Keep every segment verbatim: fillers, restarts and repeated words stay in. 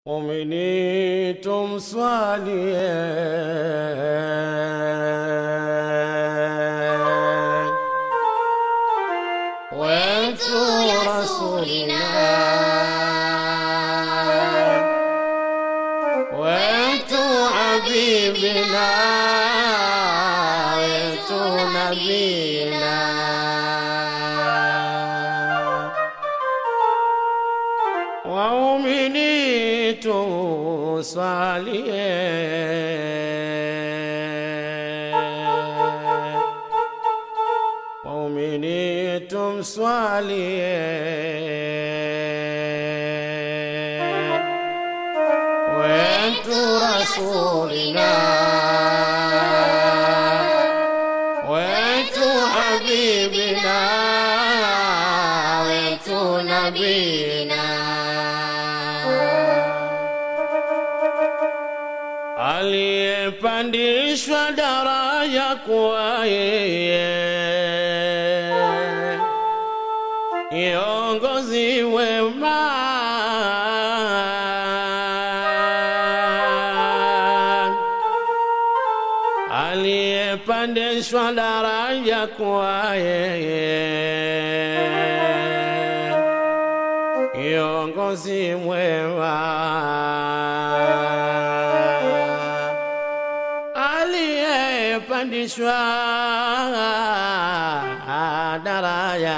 Muumini tumswalie wetu Rasulina, wetu Habibina, wetu Nabina. Waumini tumswalie Waumini tumswalie wetu Rasulina, wetu Habibina, wetu Nabina. Aliyepandishwa daraja kuwa yeye kiongozi wema, aliyepandishwa daraja kuwa yeye kiongozi mwema, aliyepandishwa daraja,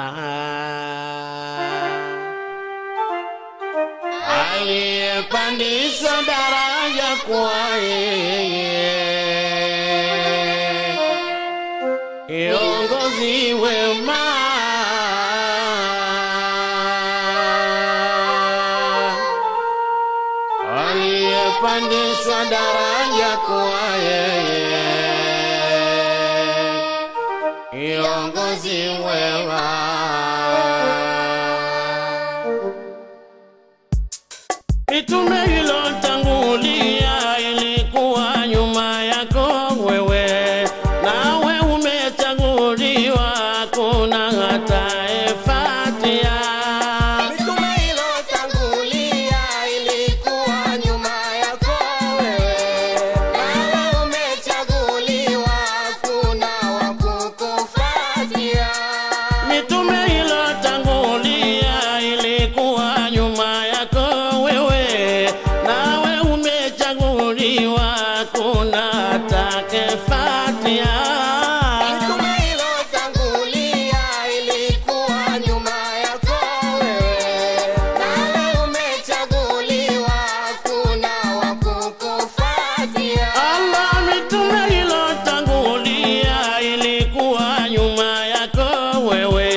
aliyepandishwa daraja kwa yeye kiongozi wema, aliyepandishwa daraja kwa yeye kiongozi wema. Mitume ilotangulia ilikuwa nyuma yako wewe, nawe umechaguliwa, kuna hata efatia. Mitume ilotangulia ilikuwa nyuma yako wewe, nawe umechaguliwa, kuna wakukufatia. Mitume ilotangulia ilikuwa nyuma yako wewe, nawe umechaguliwa, kuna atakayefuatia. Mitume ilotangulia ilikuwa nyuma yako wewe, nawe umechaguliwa, kuna wakukufatia. Allah, mitume ilotangulia ilikuwa nyuma yako wewe,